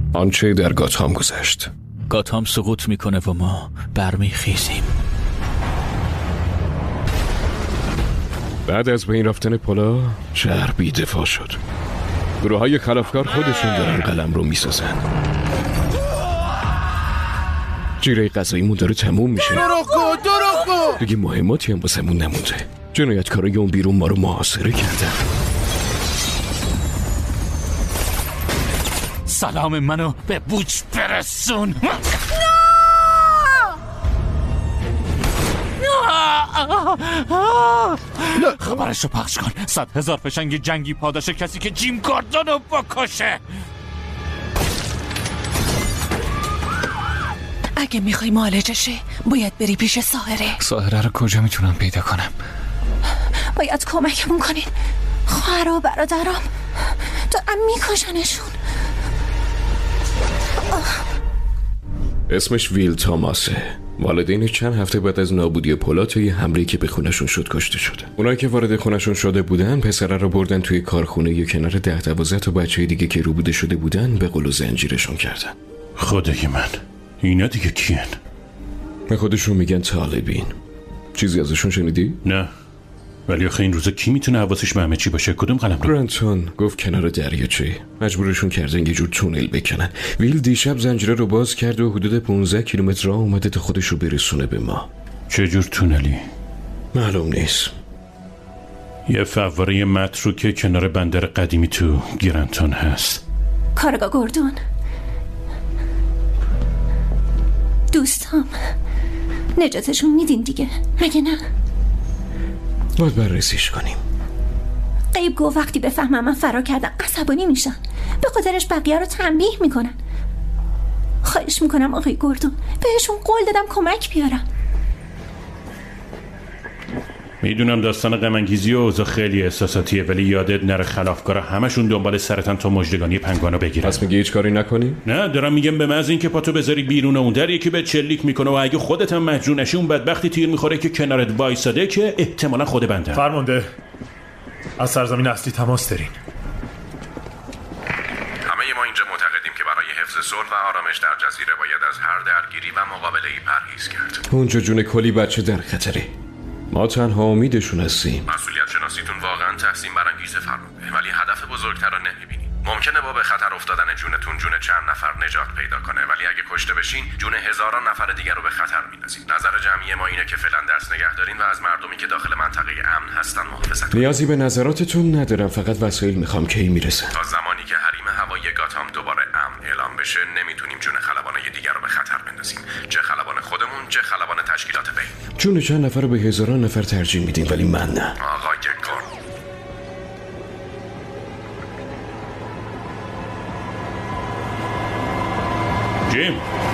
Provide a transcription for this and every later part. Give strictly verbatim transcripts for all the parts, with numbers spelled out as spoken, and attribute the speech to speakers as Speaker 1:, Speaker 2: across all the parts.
Speaker 1: آنچه در گاتام گذشت.
Speaker 2: گاتام سقوط میکنه و ما برمیخیزیم.
Speaker 1: بعد از بین رفتن پولا شهر بی دفاع شد. گروه های خلافکار خودشون دارن قلم رو میسازن. جیره غذاییمون داره تموم میشه.
Speaker 3: دروغگو دروغگو
Speaker 1: دیگه مهماتی هم واسمون نمونده. جنایتکارای اون بیرون ما رو محاصره کردن.
Speaker 2: سلام منو به بوچ برسون. خبرشو پخش کن. صد هزار فشنگ جنگی پاداش کسی که جیم گاردونو بکشه.
Speaker 4: اگه میخوای معالجه شه باید بری پیش ساحره.
Speaker 2: ساحره رو کجا میتونم پیدا کنم؟
Speaker 4: باید کمکمون کنین. خواهر و برادرام دارن میکشنشون.
Speaker 1: اسمش ویل تاماسه. والدینش چند هفته بعد از نابودی پولا توی حمله‌ای که به خونشون شد کشته شد. اونایی که وارد خونشون شده بودن پسره رو بردن توی کارخونه یا کنار ده دوازده تا بچه دیگه که روبوده شده بودن به قل و زنجیرشون کردن.
Speaker 5: خدای من، اینا دیگه کیان؟
Speaker 1: به خودشون میگن طالبین. چیزی ازشون شنیدی؟
Speaker 5: نه، ولی آخه این روزا کی میتونه حواسش به همه چی باشه؟ کدوم قلم رو؟
Speaker 1: برانتون گفت کنار دریاچه. مجبورشون کردن یه جور تونل بکنن. ویل دیشب زنجیره رو باز کرد و حدود پانزده کیلومتر راه اومده تا خودش رو برسونه به ما.
Speaker 5: چه جور تونلی؟
Speaker 1: معلوم نیست.
Speaker 5: یه فواره مترو که کنار بندر قدیمی تو گرانتون هست.
Speaker 4: کارگاه گوردون دوستام نجاتشون میدین دیگه، مگه نه؟
Speaker 1: باید بررسیش کنیم.
Speaker 4: قیب گو وقتی بفهمم من فرار کردم عصبانی میشن، به خاطرش بقیه رو تنبیه میکنن. خواهش میکنم آقای گوردون بهشون قول دادم کمک بیارم.
Speaker 5: میدونم داستان غم‌انگیزی و اوضاع خیلی احساساتیه، ولی یادت نره خلافکارا همشون دنبال سرتن تا مژدگانی پنگوانو بگیرن.
Speaker 1: پس میگی هیچ کاری نکنی؟
Speaker 5: نه، دارم میگم به محض اینکه پاتو بذاری بیرون اون در یکی به چلیک میکنه و اگه خودت هم مجنون نشی اون بدبختی تیر میخوره که کنارت وایساده که احتمالاً خود بنده.
Speaker 6: فرمانده، از سرزمین اصلی تماس دارین.
Speaker 7: همه ما اینجا معتقدیم که برای حفظ صلح و آرامش در جزیره باید از هر درگیری و مقابله‌ای پرهیز کرد.
Speaker 1: اونجا جون کلی بچه در خطره. ما تنها امیدشون هستیم.
Speaker 7: مسئولیت شناسیتون واقعا تحسین برانگیزه فرمانده، ولی هدف بزرگتر رو نمیبینید. ممکنه با به خطر افتادن جونتون جون چند نفر نجات پیدا کنه، ولی اگه کشته بشین جون هزاران نفر دیگر رو به خطر میندازید. نظر جمعی ما اینه که فعلا دست نگه دارین و از مردمی که داخل منطقه امن هستن محافظت کنید.
Speaker 1: نیازی به نظراتتون ندارم، فقط وسایل میخوام کی میرسه.
Speaker 7: تا زمانی که حریم هوایی گاتام دوباره امن اعلام بشه نمیتونیم جون خلبانای دیگر رو به خطر بندازیم، چه خلبان خودمون چه خلبان تشکیلات بین.
Speaker 1: جون چند نفر رو به هزاران نفر ترجیح میدیم، ولی من نه.
Speaker 7: آقای گورد،
Speaker 5: جیم،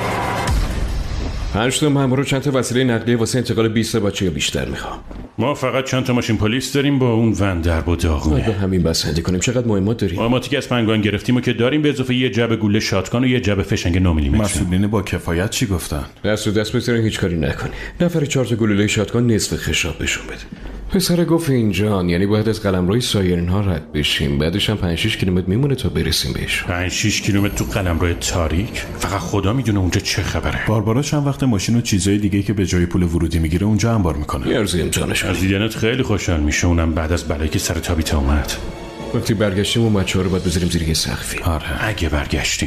Speaker 1: پنج تا مأمور و چند تا وسیله نقلیه واسه انتقال بیست بچه یا بیشتر میخوام.
Speaker 5: ما فقط چند تا ماشین پلیس داریم با اون ون درب و داغونه.
Speaker 1: به همین بسنده کنیم. چقدر مهمات داریم؟
Speaker 5: مهماتی که از پنگوان گرفتیم و که داریم به اضافه یه جعبه گوله شاتگان و یه جعبه فشنگ نه میلیمتر.
Speaker 6: مسئولین با کفایت چی گفتن؟
Speaker 1: دست و دست بذارین هیچ کاری نکنی. نفر چهار تا گلوله شاتگان نصف خشاب بهشون بده. پسر گفت اینجان، یعنی باید از قلمروی سایرین‌ها رد بشیم، بعدش هم پنج شش کیلومتر میمونه تا برسیم بهش.
Speaker 5: پنج شش کیلومتر تو قلمرو تاریک؟ فقط خدا میدونه اونجا چه خبره.
Speaker 6: باربارا چند وقت ماشین و چیزای دیگه که به جای پول ورودی میگیره اونجا انبار میکنه.
Speaker 1: یارزی امتحانش
Speaker 5: از دیدنت خیلی خوشحال میشه، اونم بعد از بلایی که سر تابیت اومد.
Speaker 1: وقتی برگشتیم و بچه‌ها رو باید بذاریم زیر یه سقفی.
Speaker 5: آره اگه برگشتیم.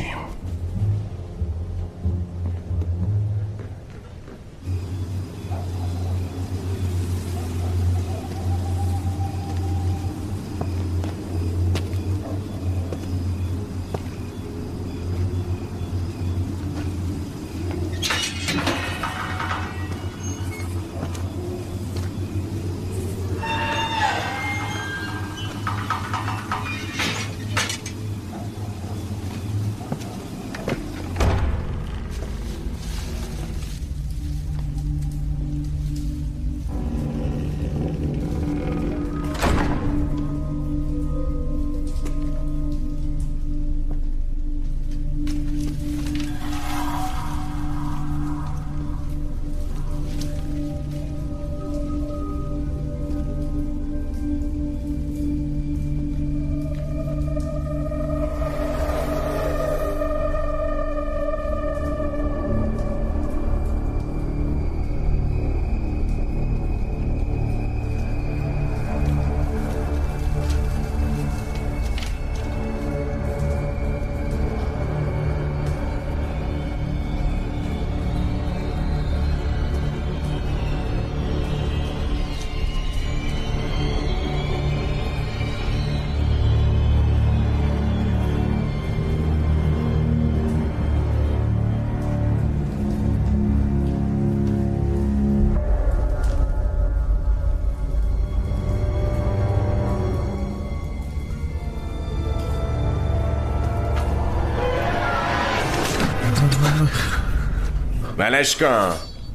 Speaker 7: ولش کن.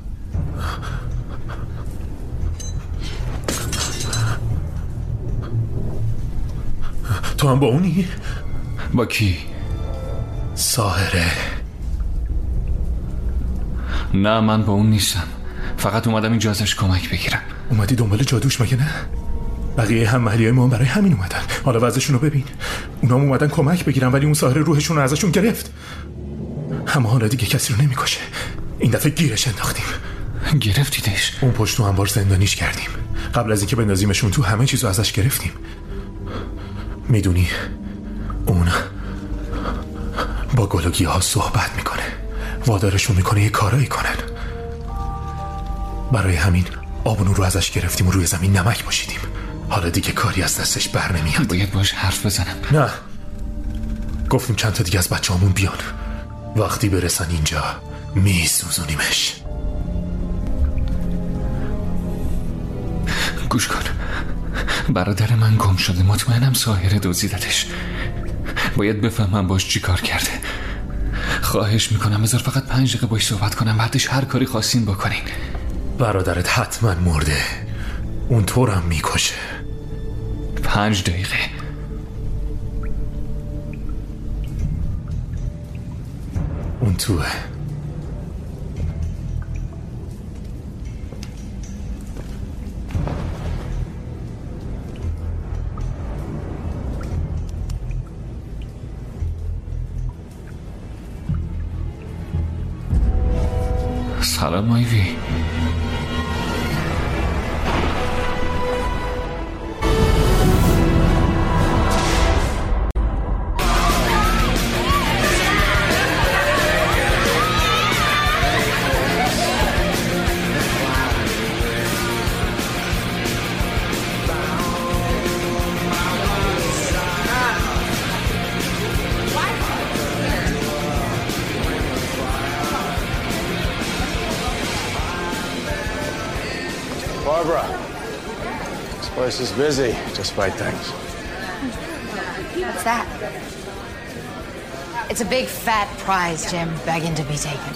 Speaker 8: تو هم با اونی؟
Speaker 2: با کی؟
Speaker 8: ساحره.
Speaker 2: نه من با اون نیستم، فقط اومدم اینجا ازش کمک بگیرم.
Speaker 8: اومدی دنبال جادوش مگه نه؟ بقیه هم محلیای ما برای همین اومدن. حالا وضعشون رو ببین، اونا هم اومدن کمک بگیرن ولی اون ساحره روحشون رو ازشون گرفت. اما حالا دیگه کسی رو نمیکشه. این دفعه گیرش انداختیم.
Speaker 2: گرفتیدش؟
Speaker 8: اون پشت تو انبار زندانیش کردیم. قبل از اینکه بندازیمشون تو همه چیزو ازش گرفتیم. میدونی اون با گل و گیاه ها صحبت میکنه، وادارشون میکنه یه کارایی کنن. برای همین آبونو رو ازش گرفتیم و روی زمین نمک پاشیدیم. حالا دیگه کاری از دستش بر نمیاد.
Speaker 2: باید باش حرف بزنم.
Speaker 8: نه، گفتیم چند تا دیگه از بچه همون بیان. وقتی برسن اینجا میسوزونیمش.
Speaker 2: گوش کن، برادر من گم شده، مطمئنم ساحره دزدیدتش. باید بفهمم باش چی کار کرده. خواهش میکنم بذار فقط پنج دقیقه باش صحبت کنم، بعدش هر کاری خواستین بکنین.
Speaker 8: برادرت حتما مرده، اون طورم میکشه.
Speaker 2: پنج دقیقه.
Speaker 8: اون توه.
Speaker 2: سلام آیوی.
Speaker 9: Barbara, this place is busy, despite things.
Speaker 10: What's that? It's a big fat prize, Jim, begging to be taken.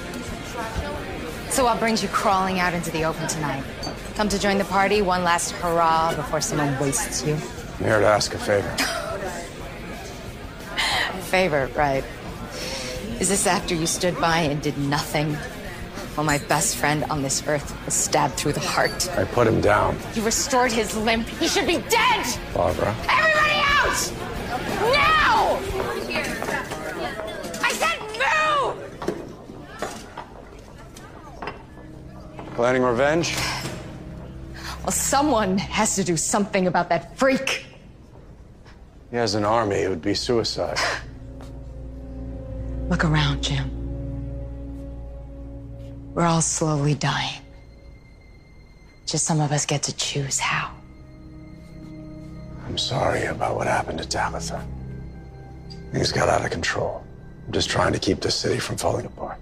Speaker 10: So what brings you crawling out into the open tonight? Come to join the party, one last hurrah before someone wastes you?
Speaker 9: I'm here to ask a favor.
Speaker 10: Favor, right. Is this after you stood by and did nothing while my best friend on this earth was stabbed through the heart?
Speaker 9: I put him down.
Speaker 10: You restored his limp. He should be dead!
Speaker 9: Barbara.
Speaker 10: Everybody out! Now! I said move!
Speaker 9: Planning revenge?
Speaker 10: Well, someone has to do something about that freak.
Speaker 9: He has an army. It would be suicide.
Speaker 10: Look around, Jim. We're all slowly dying. Just some of us get to choose how.
Speaker 9: I'm sorry about what happened to Tabitha. Things got out of control. I'm just trying to keep this city from falling apart.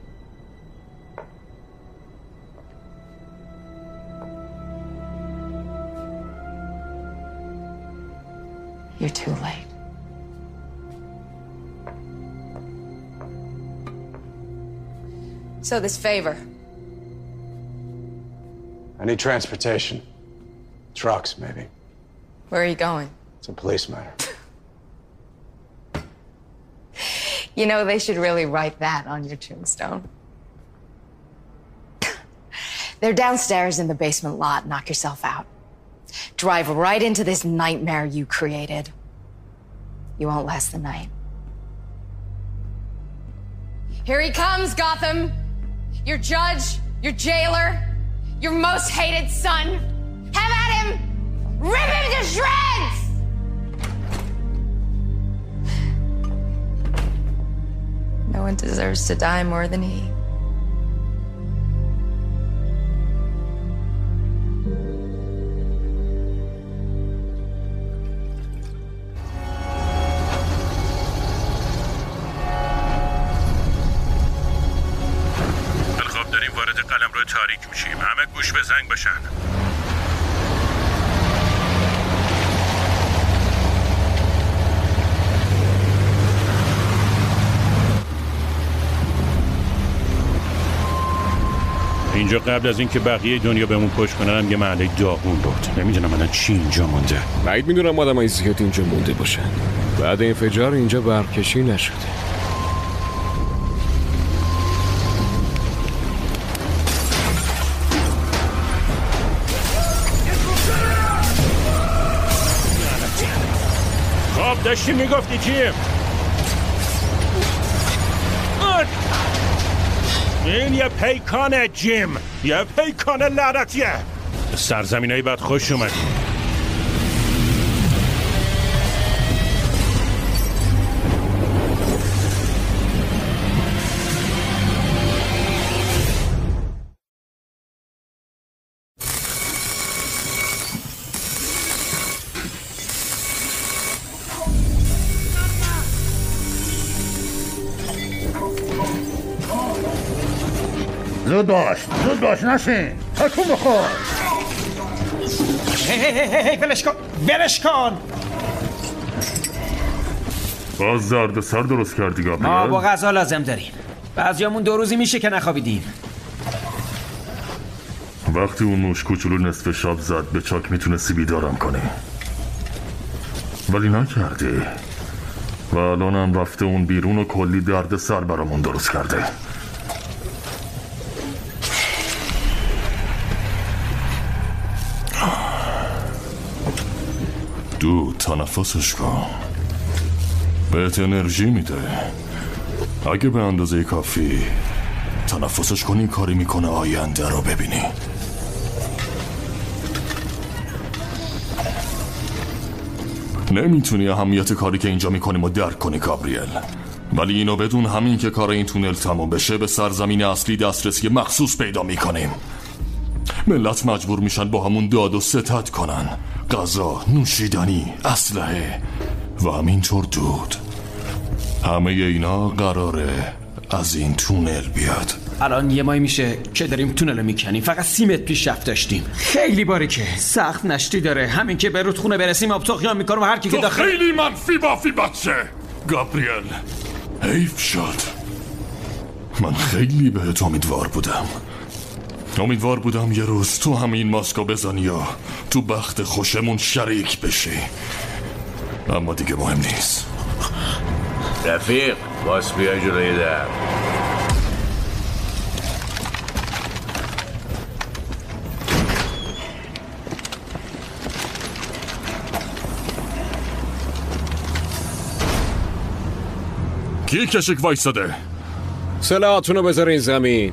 Speaker 10: You're too late. So this favor.
Speaker 9: I need transportation. Trucks, maybe.
Speaker 10: Where are you going?
Speaker 9: It's a police matter.
Speaker 10: You know, they should really write that on your tombstone. They're downstairs in the basement lot. Knock yourself out. Drive right into this nightmare you created. You won't last the night. Here he comes, Gotham. Your judge, your jailer, your most hated son. Have at him! Rip him to shreds! No one deserves to die more than he.
Speaker 7: تاریک میشیم. همه گوش به زنگ باشن.
Speaker 5: اینجا قبل از اینکه بقیه دنیا بهمون پشت کنن هم یه محله داغون بود. نمیدونم الان چی اینجا مونده.
Speaker 1: بعید میدونم آدمای زیاد اینجا مونده باشن. بعد انفجار اینجا برقکشی نشده.
Speaker 5: خب داشتی میگفتی چیم؟ این یه پیکانه جیم، یه پیکانه لعنتیه. سرزمین های بعد خوش اومدی.
Speaker 3: زود باش زود باش نشین تکون بخور.
Speaker 11: هی هی هی هی بلش کن بلش کن.
Speaker 6: باز درد سر درست کردی گابریل.
Speaker 11: ما با غذا لازم داریم. بعضیامون دو روزی میشه که نخوابیدیم.
Speaker 6: وقتی اون موش کوچولو نصف شب زد به چاک میتونستی بیدارم کنی، ولی نکردی و الانم رفته اون بیرون و کلی درد سر برامون درست کرده. دو تنفسش کن، بهت انرژی میده. اگه به اندازه کافی تنفسش کنی کاری میکنه آینده رو ببینی. نمیتونی اهمیت کاری که اینجا میکنیم و درک کنی گابریل، ولی اینو بدون همین که کار این تونل تموم بشه به سرزمین اصلی دسترسی مخصوص پیدا میکنیم. ملت مجبور میشن با همون داد و ستد کنن، غذا، نوشیدنی، اسلحه و همینطور دود. همه اینا قراره از این تونل بیاد.
Speaker 11: الان یه ماه میشه که داریم تونل میکنیم، فقط سی متر پیشرفت داشتیم. خیلی باریکه، سخت نشتی داره. همین که به رودخونه برسیم آب تخیان میکنم و هر کی که داخل.
Speaker 6: خیلی منفی بافی بچه گابریل، حیف شد. من خیلی بهت امیدوار بودم. امیدوار بودم یه روز تو همین ماسکو بزنی یا تو بخت خوشمون شریک بشی، اما دیگه مهم نیست.
Speaker 7: رفیق باس بیای جلوی در.
Speaker 6: کی کشک وایستاده؟
Speaker 1: سلاحاتونو بذارین زمین.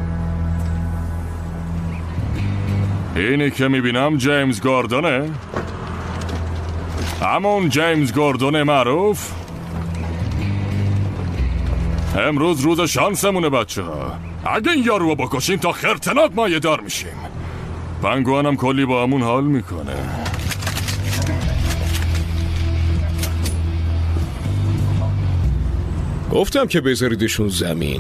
Speaker 6: اینی که میبینم جیمز گوردونه، همون جیمز گوردون معروف. امروز روز شانسمونه بچه ها. اگه این یارو رو بکشیم تا خرتناک مایه دار میشیم. پنگوانم کلی با همون حال میکنه.
Speaker 1: گفتم که بذاریدشون زمین.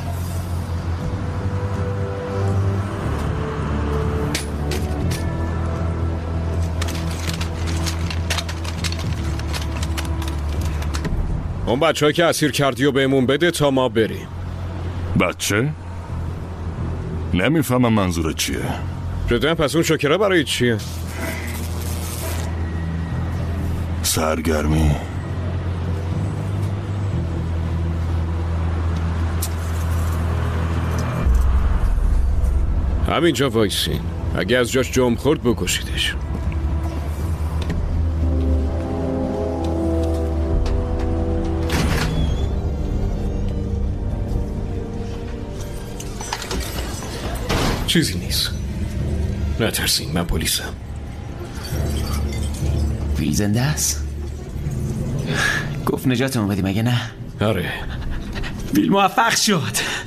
Speaker 1: اون بچه ها که اسیر کردی و بهمون بده تا ما بریم.
Speaker 6: بچه؟ نمیفهمم منظورت چیه.
Speaker 1: جدا پس اون شکره برای چیه؟
Speaker 6: سرگرمی.
Speaker 1: همینجا وایسین، اگه از جاش جمع خورد بکشیدش. چیزی نیست، نترسین، من پلیسم.
Speaker 11: ویل زنده است؟ گفت نجاتمون بدی مگه نه؟
Speaker 1: آره.
Speaker 11: ویل موفق شد.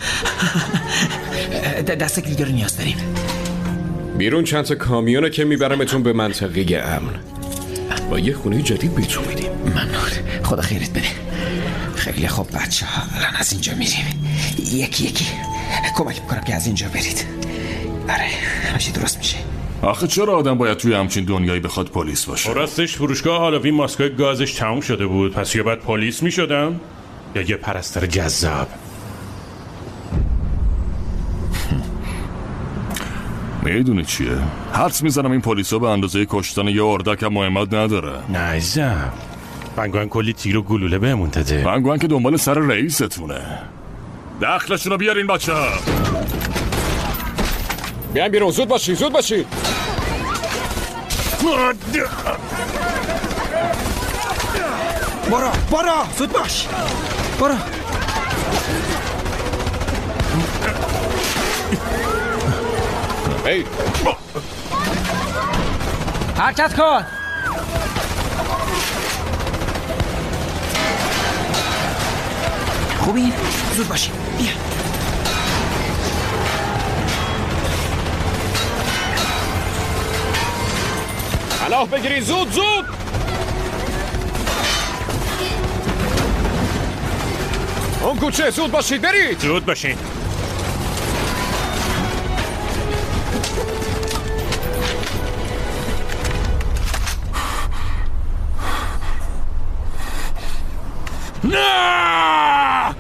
Speaker 11: دست کلیدا رو نیاز داریم.
Speaker 1: بیرون چند تا کامیونه که میبرمتون به منطقه امن. با یه خونه جدید بهتون میدیم.
Speaker 11: ممنون، خدا خیرت بده. خیلی خوب بچه ها، الان از اینجا میریم یکی یکی. کمک میکنم که از اینجا برید. آره همشه درست میشه.
Speaker 6: آخه چرا آدم باید توی همچین دنیایی بخواد پلیس باشه؟
Speaker 5: راستش فروشگاه هالووین ماسکای گازش تموم شده بود، پس یا باید پلیس میشدم یا یه پرستار جذاب.
Speaker 6: میدونی چیه؟ حدس میزنم این پلیسا به اندازه کشتن یه اردک هم مهمت نداره.
Speaker 5: نه عزیزم، پنگوئن کلی تیر و گلوله بهمون داده.
Speaker 6: پنگوئن که دنبال سر رئیستونه. دخلشونو بیارین بچه.
Speaker 1: بیاین بیرون، زود باشید زود باشید.
Speaker 11: برو برو زود باش برو.
Speaker 1: ای
Speaker 11: حرکت کن. خوبی؟ زود باشی بیا.
Speaker 1: پناه بگیرین زود زود. اون کوچه زود باشید برید.
Speaker 5: زود باشین.
Speaker 6: نه!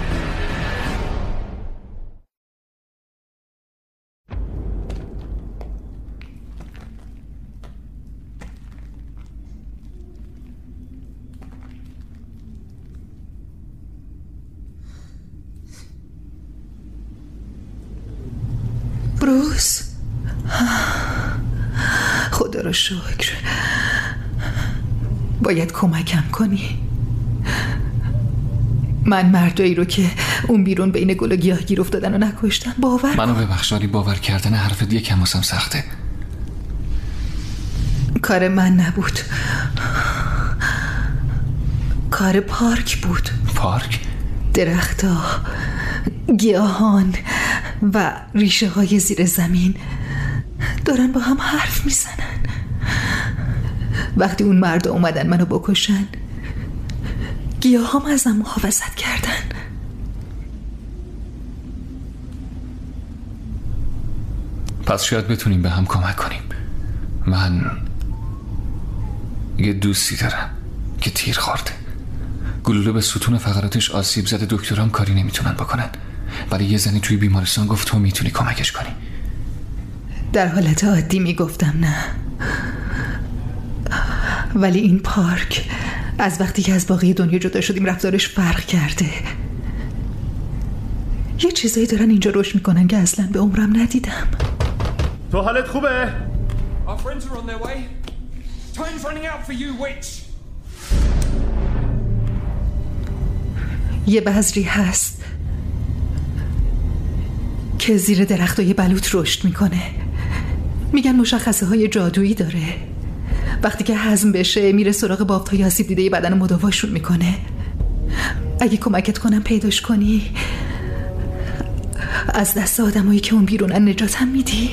Speaker 12: بروس، خدا را شکر. باید کمکم کنی. من مردایی رو که اون بیرون بین گل و گیاه گیر افتادن و نکشتم باور
Speaker 2: منو ببخش، ولی باور کردن حرفت یکم واسم سخته.
Speaker 12: کار من نبود، کار پارک بود.
Speaker 2: پارک؟
Speaker 12: درخت‌ها، گیاهان و ریشه های زیر زمین دارن با هم حرف میزنن. وقتی اون مرد اومدن منو بکشن، گیاه هم ازم محافظت کردن.
Speaker 2: پس شاید بتونیم به هم کمک کنیم. من یه دوستی دارم که تیر خورده، گلوله به ستون فقراتش آسیب زده، دکترام کاری نمیتونن بکنن، ولی یه زنی توی بیمارستان گفت تو میتونی کمکش کنی.
Speaker 12: در حالت عادی میگفتم نه، ولی این پارک از وقتی که از باقی دنیا جدا شدیم رفتارش فرق کرده. یه چیزایی دارن اینجا رشد میکنن که اصلا به عمرم ندیدم.
Speaker 8: تو حالت خوبه؟
Speaker 13: Our friends are on their way. Time's running out for you, witch.
Speaker 12: یه بذری هست که زیر درختای بلوط رشد میکنه. میگن مشخصه های جادویی داره. وقتی که هضم بشه میره سراغ بافت‌های آسیب دیده بدن مداواشون میکنه. اگه کمکت کنم پیداش کنی، از دست آدمایی که اون بیرونن نجاتم میدی.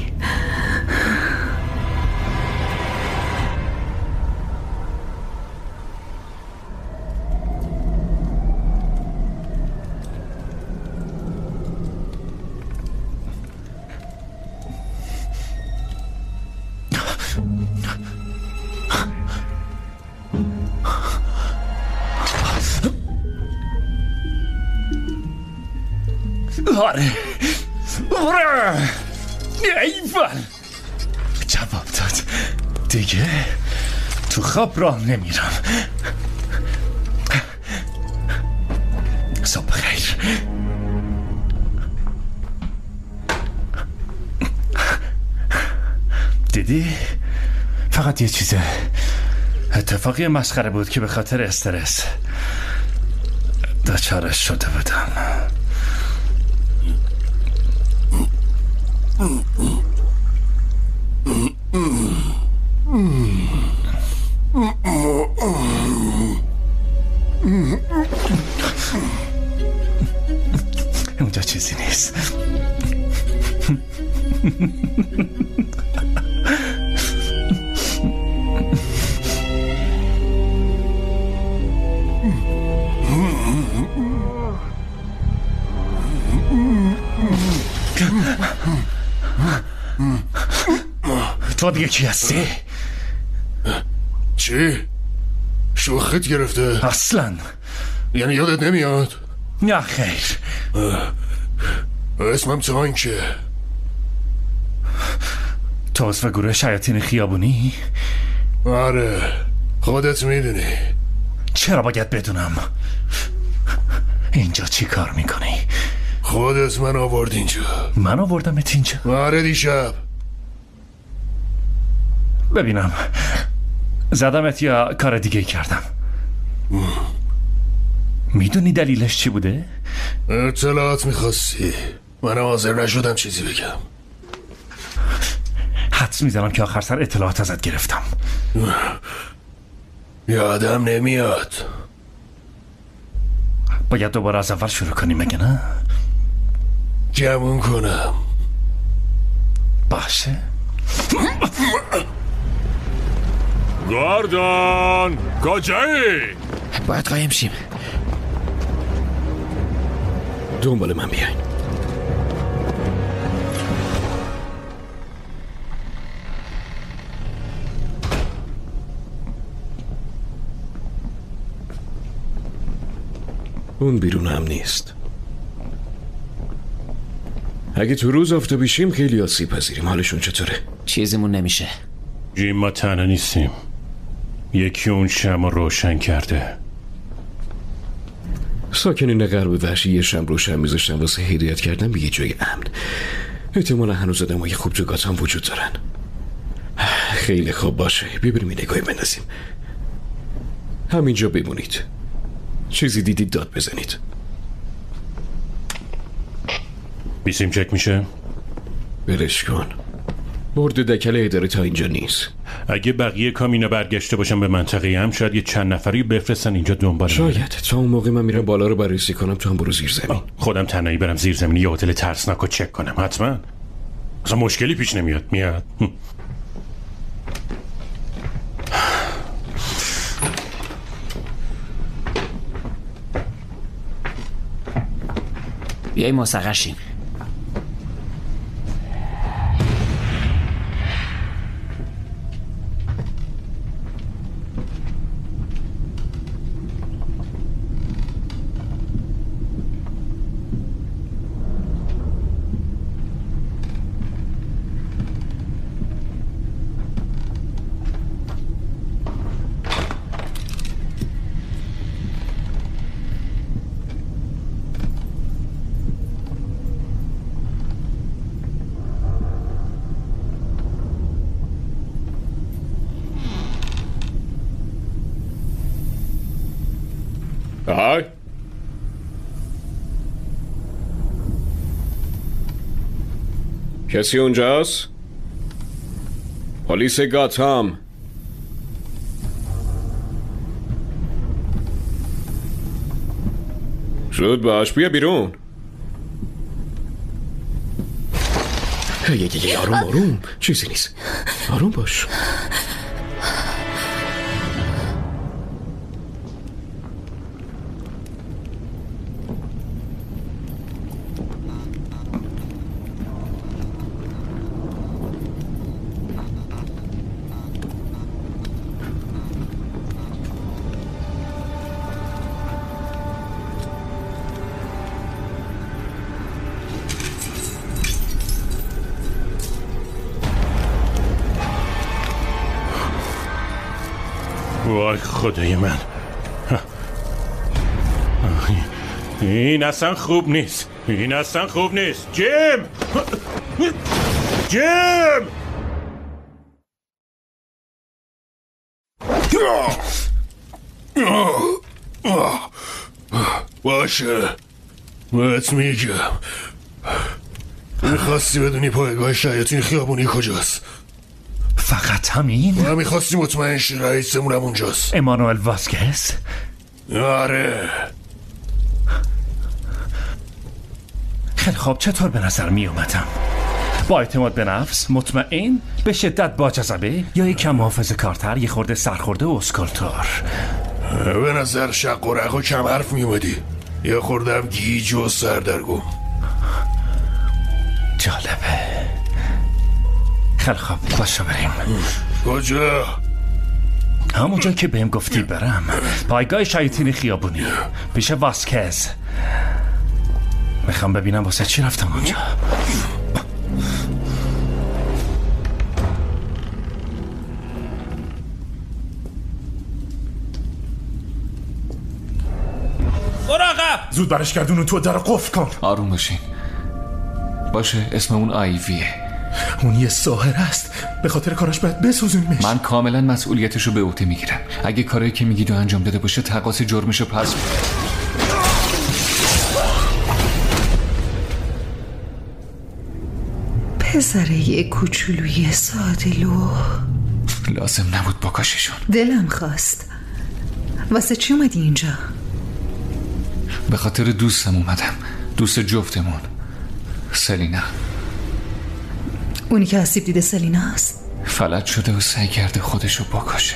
Speaker 13: آره آره ایول جواب داد. دیگه تو خواب راه نمیرم. صبح خیر. دیدی؟ فقط یه چیزه اتفاقی مسخره بود که به خاطر استرس دچارش شده بودم. اونجا چیزی نیست. تو دیگه کی هستی؟
Speaker 14: چی؟ شوخت گرفته؟
Speaker 13: اصلا.
Speaker 14: یعنی یادت نمیاد؟
Speaker 13: نه خیر.
Speaker 14: اسمم تانکه.
Speaker 13: تو عضو گروه شیاطین خیابونی؟
Speaker 14: آره خودت میدونی.
Speaker 13: چرا باید بدونم؟ اینجا چی کار میکنی؟
Speaker 14: خودت من آورد اینجا.
Speaker 13: من آوردمت اینجا؟
Speaker 14: آره دیشب.
Speaker 13: ببینم زدمت یا کار دیگه کردم؟ میدونی دلیلش چی بوده؟
Speaker 14: اطلاعات میخواستی، منم حاضر نشدم چیزی بگم.
Speaker 13: حدس میزنم که آخر سر اطلاعات ازت گرفتم.
Speaker 14: یادم نمیاد.
Speaker 13: باید دوباره از اول شروع کنیم مگه نه؟
Speaker 14: گمون کنم.
Speaker 13: باشه.
Speaker 6: گاردان کجایی؟
Speaker 11: باید قایم شیم.
Speaker 1: دنبال من بیاین. اون بیرون هم نیست. اگه تو روز آفتابی شیم خیلی آسیب پذیریم. حالشون چطوره؟
Speaker 11: چیزیمون نمیشه.
Speaker 5: جیم ما تنها نیستیم. یکی اون شمع روشن کرده.
Speaker 1: ساکنین غرب وحشی یه شمع روشن میذاشتن واسه هدایت کردن به یه جای امن. احتمالا هنوز آدمای خوب تو گاتام وجود دارن. خیلی خوب باشه، ببریم این نگاهی بندازیم. همینجا بمونید. چیزی دیدید داد بزنید.
Speaker 5: بیسیم چک میشه؟
Speaker 1: برش کن. برد دکل اداره تا اینجا نیست.
Speaker 5: اگه بقیه کامینا برگشته باشن به منطقه هم شاید یه چند نفری بفرستن اینجا دنبال.
Speaker 1: شاید تا اون موقع من میرم بالا رو بررسی کنم، تو هم برو زیر زمین.
Speaker 5: خودم تنهایی برم زیر زمین یه هتل ترسناک رو چک کنم. حتما اصلا مشکلی پیش نمیاد. میاد
Speaker 11: بیایی مسقشیم.
Speaker 1: های کسی اونجاست؟ پلیس گاتام. شد باش بیا بیرون. یه یه یه آروم آروم، چیزی نیست. آروم باش.
Speaker 5: وای خدای من، این اصلا خوب نیست. این اصلا خوب نیست. جیم جیم
Speaker 14: باشه بهت میگم. میخواستی بدونی پایگاه شیاطین خیابونی کجاست؟
Speaker 13: فقط همین؟
Speaker 14: ما میخواستی مطمئن شی رئیسمونم اونجاست.
Speaker 13: امانوئل واسکز؟
Speaker 14: آره.
Speaker 13: خیلی خوب، چطور به نظر می اومدم؟ با اعتماد به نفس، مطمئن، به شدت با جذبه، یا یکم محافظه کارتر، یه خورده سرخورده و اسکالتور؟
Speaker 14: به نظر شق و رق و کم حرف می اومدی، یه خورده هم گیج و سردرگم.
Speaker 13: جالبه. خیلی خوب، باشه بریم.
Speaker 14: کجا؟
Speaker 13: همونجا که بهم گفتی برم، پایگاه شیاطین خیابونی پیش واسکز. میخوام ببینم واسه چی رفتم اونجا.
Speaker 8: زود برش گردون تو در قفل کن.
Speaker 2: آروم باشین. باشه اسم اون آیویه.
Speaker 8: اون یه ساحر است، به خاطر کاراش باید بسوزونیمش.
Speaker 2: من کاملا مسئولیتشو به عهده میگیرم. اگه کاری که میگید و انجام داده باشه تقاص جرمشو پس.
Speaker 12: پسره یه کوچولوی سادلو.
Speaker 2: لازم نبود بکششون.
Speaker 12: دلم خواست. واسه چی اومدی اینجا؟
Speaker 2: به خاطر دوستم اومدم. دوست جفتمون، سلینا.
Speaker 12: اونی که آسیب دیده سلیناست؟
Speaker 2: فلج شده و سعی کرده خودشو بکشه.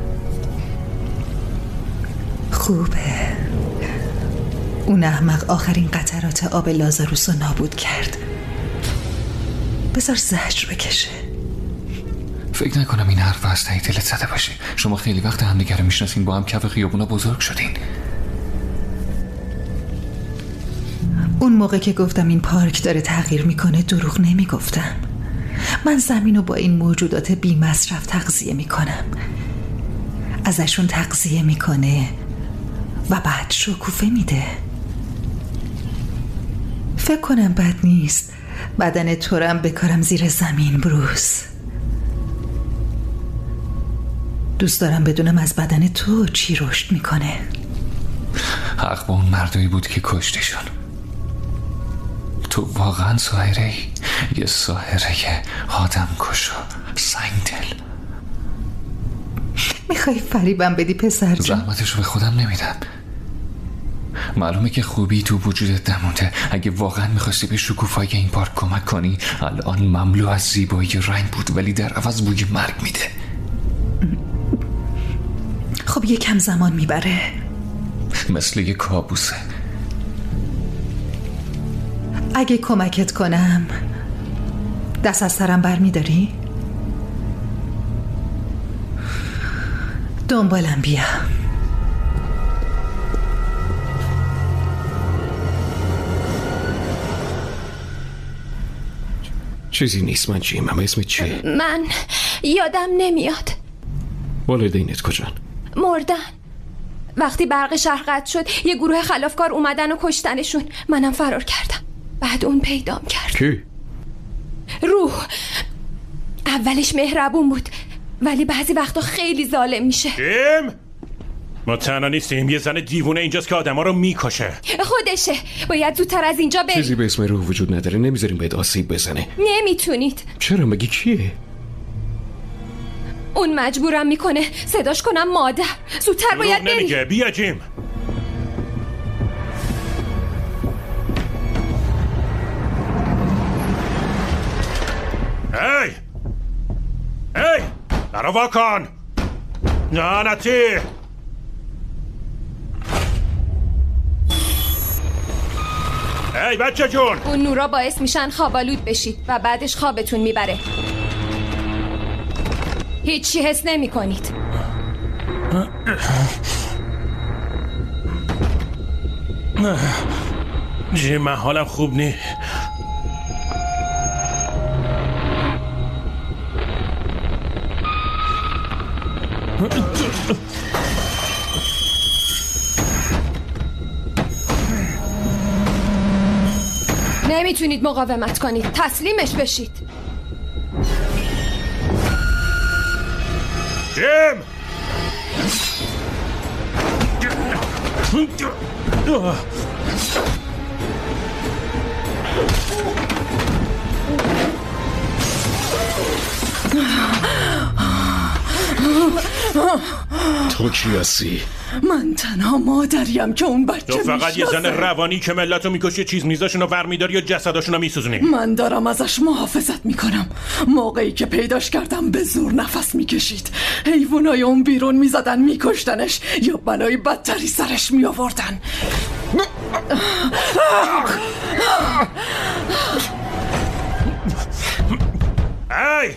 Speaker 12: خوبه. اون احمق آخرین قطرات آب لازاروس رو نابود کرد. بذار زجر بکشه.
Speaker 2: فکر نکنم این حرف از ته دلت زده باشه. شما خیلی وقت همدیگه رو میشناسین، با هم کف خیابونا بزرگ شدین.
Speaker 12: اون موقع که گفتم این پارک داره تغییر میکنه دروغ نمیگفتم. من زمین رو با این موجودات بی مصرف تغذیه میکنم. ازشون تغذیه میکنه و بعد شکوفه میده. فکر کنم بد نیست بدن تو رو هم بکارم زیر زمین بروس. دوست دارم بدونم از بدن تو چی رشد میکنه.
Speaker 2: حق با اون مردایی بود که کشتشون. تو واقعا ساحره ای. یه ساحره آدم کشو سنگ دل.
Speaker 12: میخوای فریبم بدی پسر جون؟
Speaker 2: زحمتشو به خودم نمیدم. معلومه که خوبی تو وجودت نمونده. اگه واقعا میخواستی به شکوفایی این پارک کمک کنی الان مملو از زیبایی رنگ بود، ولی در عوض بوی مرگ میده.
Speaker 12: خب یه کم زمان میبره.
Speaker 2: مثل یه کابوسه.
Speaker 12: اگه کمکت کنم دست از سرم بر میداری؟ دنبالم بیا.
Speaker 1: چیزی نیست. من چیم؟ اما اسمت چیه؟
Speaker 4: من یادم نمیاد.
Speaker 1: والدینت کجان؟
Speaker 4: مردن. وقتی برق شهر قطع شد یه گروه خلافکار اومدن و کشتنشون. منم فرار کردم. بعد اون پیدام کرد.
Speaker 1: کی؟
Speaker 4: روح. اولش مهربون بود ولی بعضی وقتا خیلی ظالم میشه.
Speaker 5: جیم! ما تنها نیستیم. یه زن دیوونه اینجاست که آدما رو میکشه.
Speaker 4: خودشه. باید زودتر از اینجا بریم.
Speaker 1: چیزی به اسم روح وجود نداره. نمیذاریم بهت آسیب بزنه.
Speaker 4: نمیتونید.
Speaker 1: چرا؟ مگه کیه؟
Speaker 4: اون مجبورم میکنه صداش کنم مادر. زودتر باید بریم.
Speaker 5: نمیگه. بیا جیم. هی هی برو واکن. لعنتی. هی بچه جون.
Speaker 4: اون نورا باعث میشن خوابالود بشید و بعدش خوابتون میبره. هیچی حس نمی کنید.
Speaker 5: جیم من حالم خوب نی.
Speaker 4: نمیتونید مقاومت کنید. تسلیمش بشید.
Speaker 5: جیم!
Speaker 1: تو کی هستی؟
Speaker 15: من تنها مادریم که اون بچه
Speaker 5: تو فقط یه زن روانی که ملتو میکشی چیز میزاشون رو ورمیداری یا جسداشون رو میسوزونی.
Speaker 15: من دارم ازش محافظت میکنم. موقعی که پیداش کردم به زور نفس میکشید. حیوانای اون بیرون میزدن میکشتنش یا بلای بدتری سرش میآوردن.
Speaker 5: ای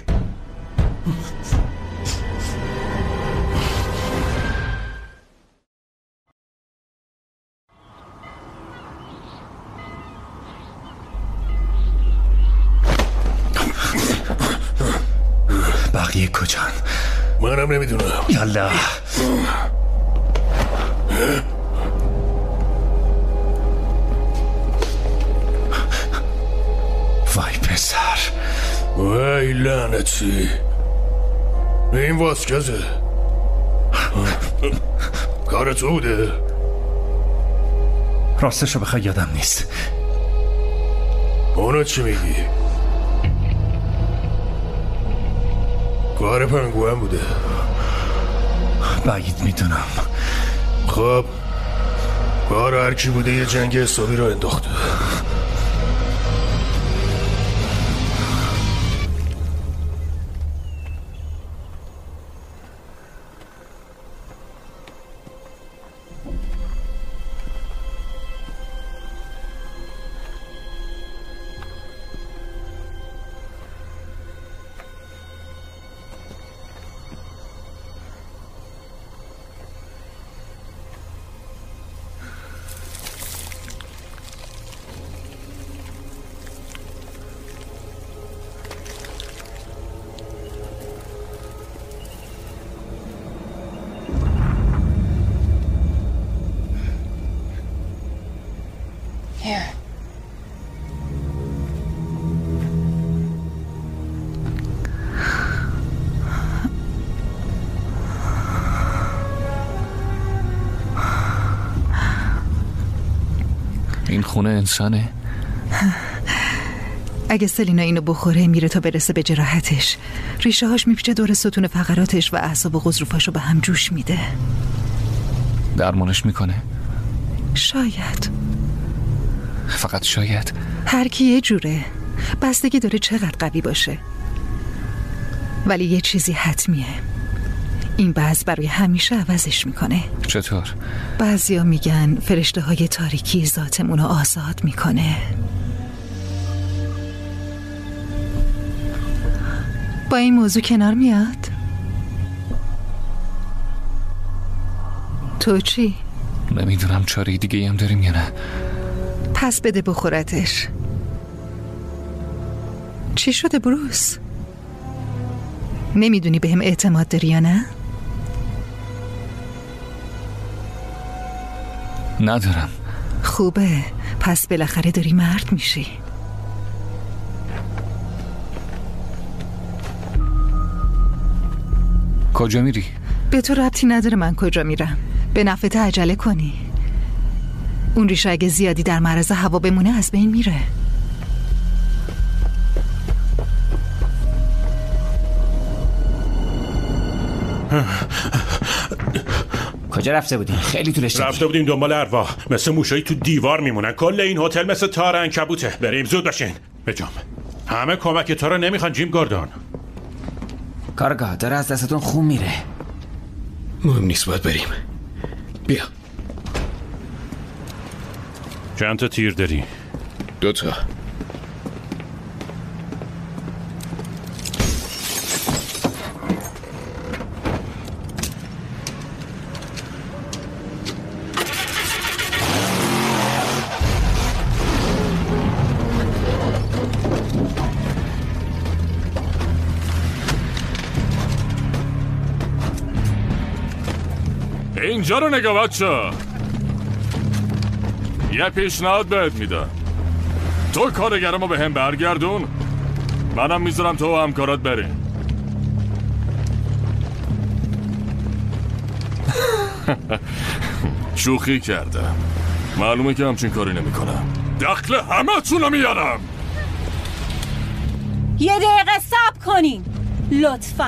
Speaker 8: بقیه کجان؟
Speaker 14: منم نمیدونم.
Speaker 8: یالا
Speaker 14: وای لعنتی این واسکزه کار تو بوده؟
Speaker 13: راستشو بخوای یادم نیست.
Speaker 14: اونو چی میگی؟ کار پنگوئن بوده.
Speaker 13: بعید میدونم.
Speaker 14: خب کار هرکی بوده یه جنگ حسابی رو انداخته.
Speaker 10: Here.
Speaker 2: این خونه انسانه؟
Speaker 12: اگه سلینا اینو بخوره میره تا برسه به جراحتش. ریشه هاش میپیچه دور ستون فقراتش و اعصاب و غضروفاشو به هم جوش میده.
Speaker 2: درمانش میکنه؟
Speaker 12: شاید.
Speaker 2: فقط شاید.
Speaker 12: هر کی یه جوره. بستگی داره چقدر قوی باشه. ولی یه چیزی حتمیه. این بعض برای همیشه عوضش میکنه.
Speaker 2: چطور؟
Speaker 12: بعضیا میگن فرشته های تاریکی ذاتمونو آزاد میکنه. با این موضوع کنار میاد؟ تو چی؟
Speaker 2: نمیدونم چاره دیگه هم داریم یا نه.
Speaker 12: پس بده بخورتش. چی شده بروس؟ نمیدونی بهم اعتماد داری یا نه؟
Speaker 2: ندارم.
Speaker 12: خوبه، پس بالاخره داری مرد میشی.
Speaker 2: کجا میری؟
Speaker 12: به تو ربطی نداره من کجا میرم. به نفعت عجله کنی. اون ریشه اگه زیادی در معرض هوا بمونه از بین میره.
Speaker 11: کجا رفته بودیم؟ خیلی طولش کشید.
Speaker 5: رفته بودیم دنبال ارواح. مثل موشایی تو دیوار میمونن. کل این هتل مثل تار عنکبوته. بریم زود باشین. بجام همه کمک تو رو نمیخوان جیم گوردون.
Speaker 11: کارگاه داره از دستتون خون میره.
Speaker 1: مهم نیست باید بریم. بیا.
Speaker 5: چند تا تیر داری؟
Speaker 1: دوتا.
Speaker 6: اینجا رو نگاه بچه. یه پیشنهاد بهت میدم. تو کارگرمو به هم برگردون، منم میذارم تو و همکارات بریم. شوخی کردم. معلومه که همچین کاری نمی کنم. دخل همه تونو میارم.
Speaker 4: یه دقیقه صبر کنین لطفاً.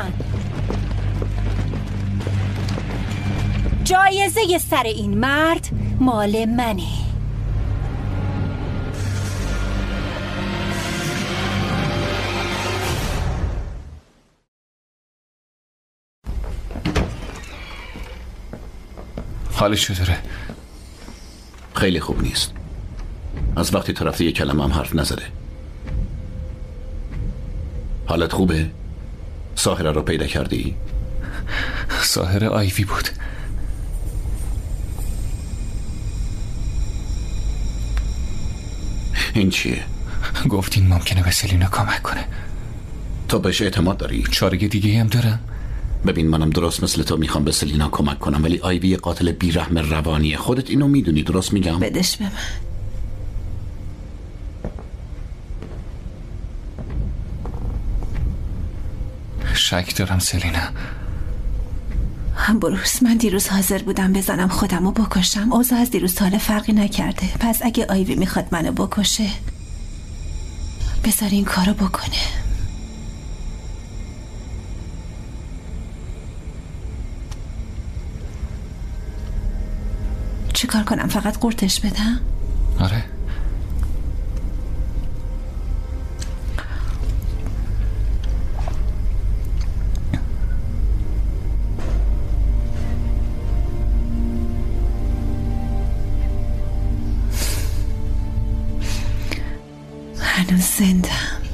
Speaker 4: جایزه سر این مرد مال منه.
Speaker 2: حالش چطوره؟
Speaker 16: خیلی خوب نیست. از وقتی تو رفتی یک کلمه هم حرف نزده. حالت خوبه؟ ساحره رو پیدا کردی؟
Speaker 2: ساحره آیوی بود.
Speaker 16: این چیه؟
Speaker 2: گفتین ممکنه به سلینا کمک کنه.
Speaker 16: تو بهش اعتماد داری؟
Speaker 2: چاره دیگه هم دارم.
Speaker 16: ببین منم درست مثل تو میخوام به سلینا کمک کنم، ولی آیوی قاتل بیرحم روانیه. خودت اینو میدونی، درست میگم؟
Speaker 4: بدش به من.
Speaker 2: شک دارم سلینا.
Speaker 4: بروس، من دیروز حاضر بودم بزنم خودمو بکشم. اوضاع از دیروز تا حالا فرقی نکرده. پس اگه آیوی میخواد منو بکشه بذار این کارو بکنه. چی کار کنم؟ فقط قورتش بدم؟
Speaker 2: آره.
Speaker 4: هنوز زندم.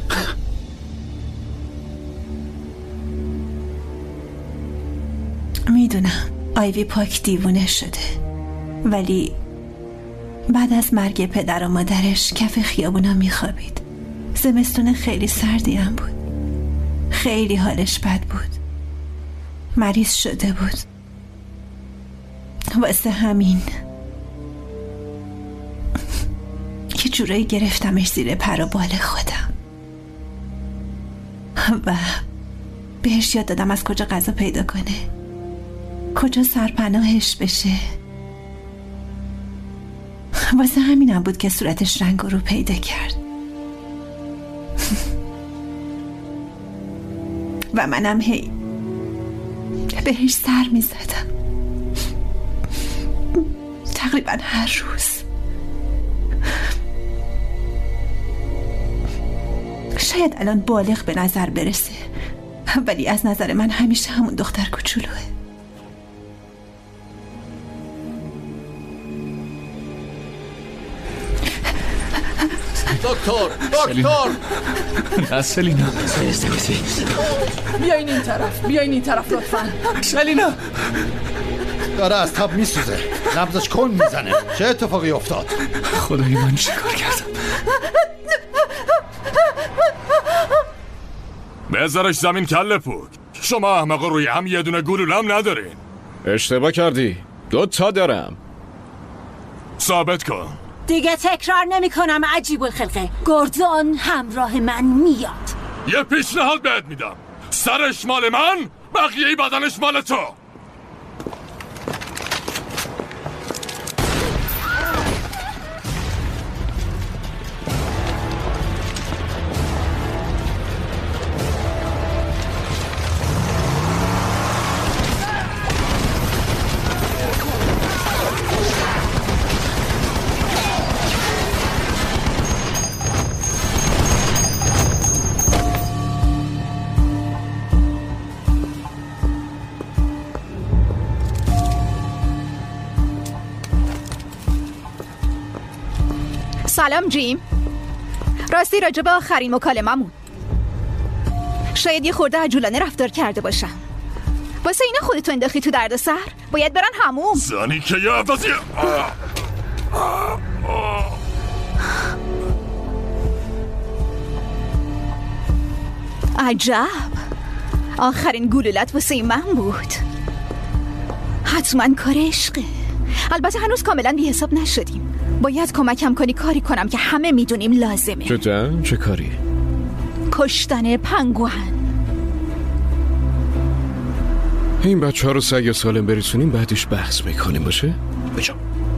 Speaker 4: میدونم آیوی پاک دیوونه شده، ولی بعد از مرگ پدر و مادرش کف خیابونا میخوابید. زمستون خیلی سردی هم بود. خیلی حالش بد بود. مریض شده بود. واسه همین یه جورایی گرفتمش زیر پر و بال خودم و بهش یاد دادم از کجا غذا پیدا کنه، کجا سرپناهش بشه. واسه همینم بود که صورتش رنگ رو پیدا کرد و منم هی بهش سر می زدم تقریبا هر روز. شاید الان بالغ به نظر برسه، ولی از نظر من همیشه همون دختر کوچولوه.
Speaker 14: دکتر دکتر
Speaker 2: نه سلینا،
Speaker 15: بیاین این طرف، بیاین این طرف لطفاً.
Speaker 2: سلینا
Speaker 3: داره از تب میسوزه، نبضش کن میزنه. چه اتفاقی افتاد؟
Speaker 2: خدای من چه کار کردم؟
Speaker 6: بذارش زمین کله پوک. شما احمقا روی هم یه دونه گلولم ندارین.
Speaker 1: اشتباه کردی، دو تا دارم.
Speaker 6: ثابت کن.
Speaker 17: دیگه تکرار نمی کنم. عجیب الخلقه. گردون همراه من میاد.
Speaker 6: یه پیشنهاد بهت میدم، سرش مال من، بقیه بدنش مال تو.
Speaker 18: سلام جیم. راستی راجع به آخرین مکالممون، شاید یه خورده عجولانه رفتار کرده باشم. واسه اینا خودتو انداختی تو درد سر؟ باید برن حموم.
Speaker 6: زنی که یه عوضی.
Speaker 18: عجب، آخرین گلولت واسه من بود. حتما کار عشقه. البته هنوز کاملا بی حساب نشدیم. باید کمکم کنی کاری کنم که همه میدونیم لازمه.
Speaker 1: چطور؟ چه کاری؟
Speaker 18: کشتن پنگوئن.
Speaker 1: این بچه ها رو سگ سالم برسونیم، بعدش بحث میکنیم. باشه؟ بجا.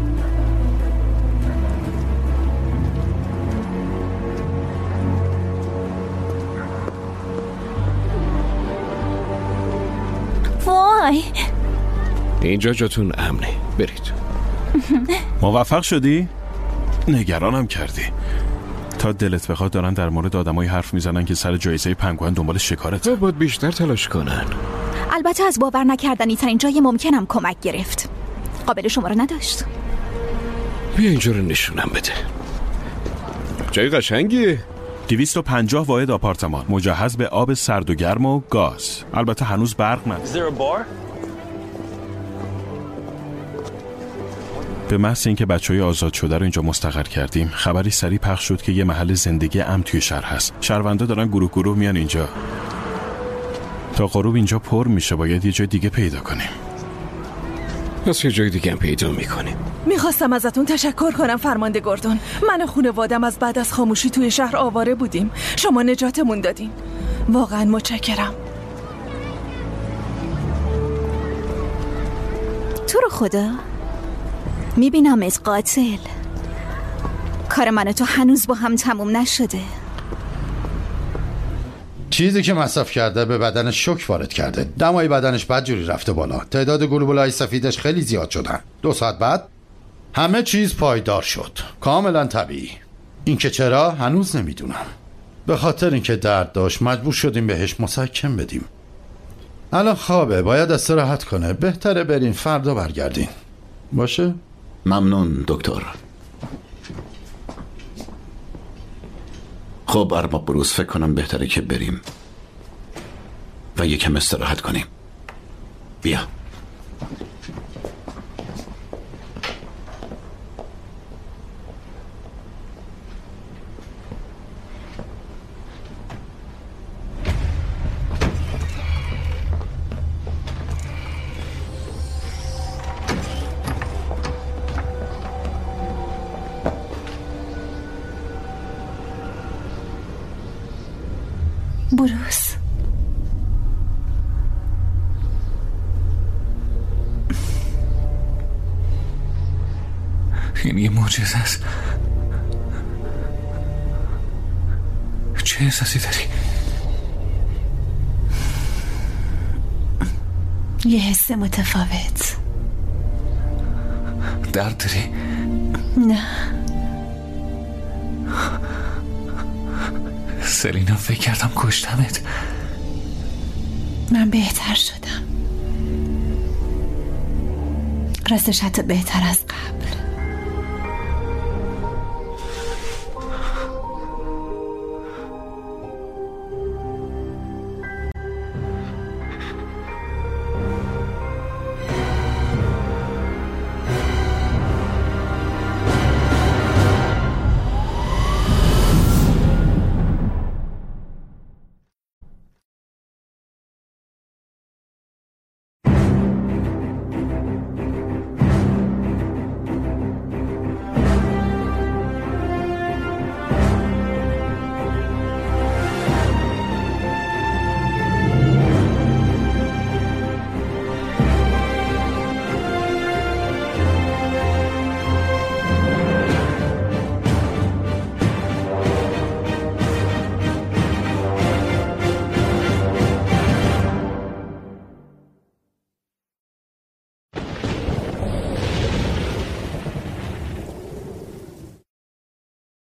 Speaker 4: وای،
Speaker 1: اینجا جاتون امنه، برید.
Speaker 5: موفق شدی؟ نگرانم کردی. تا دلت بخواد دارن در مورد آدمایی حرف میزنن که سر جایزه پنگوئن دنبال شکارت.
Speaker 1: باید بیشتر تلاش کنن.
Speaker 18: البته از باور نکردنی ترین جای ممکنم کمک گرفت. قابل شما رو نداشت.
Speaker 1: بیا اینجا رو نشونم بده. جای قشنگیه.
Speaker 5: دویست و پنجاه واحد آپارتمان مجهز به آب سرد و گرم و گاز. البته هنوز برق نداره. به محض اینکه بچهای آزاد شده رو اینجا مستقر کردیم، خبری سریع پخش شد که یه محل زندگی امن توی شهر هست. شهروندا دارن گروه گروه میان اینجا. تا غروب اینجا پر میشه، باید یه جای دیگه پیدا کنیم.
Speaker 1: پس یه جای دیگه هم پیدا میکنیم.
Speaker 15: میخواستم ازتون تشکر کنم فرمانده گردون. من و خانوادم از بعد از خاموشی توی شهر آواره بودیم. شما نجاتمون دادین. واقعا متشکرم.
Speaker 18: تو رو خدا میبینم از قاتل. کار من و تو هنوز با هم تموم نشده.
Speaker 3: چیزی که مصرف کرده به بدنش شوک وارد کرده. دمای بدنش بدجوری رفته بالا. تعداد گلوبولای سفیدش خیلی زیاد شدن. دو ساعت بعد همه چیز پایدار شد. کاملا طبیعی. این که چرا هنوز نمیدونم. به خاطر اینکه درد داشت مجبور شدیم بهش مسکن بدیم. الان خوابه، باید استراحت کنه. بهتره برین فردا برگردین. باشه؟
Speaker 16: ممنون دکتر. خب ارباب بروز، فکر کنم بهتره که بریم و یکم استراحت کنیم. بیا.
Speaker 4: بروس،
Speaker 2: این یه معجزه است. چه احساسی داری؟
Speaker 4: یه حس متفاوت.
Speaker 2: درد داری؟
Speaker 4: نه.
Speaker 2: سلینا، فکر کردم کشتمت.
Speaker 4: من بهتر شدم. راستش حتی بهتر از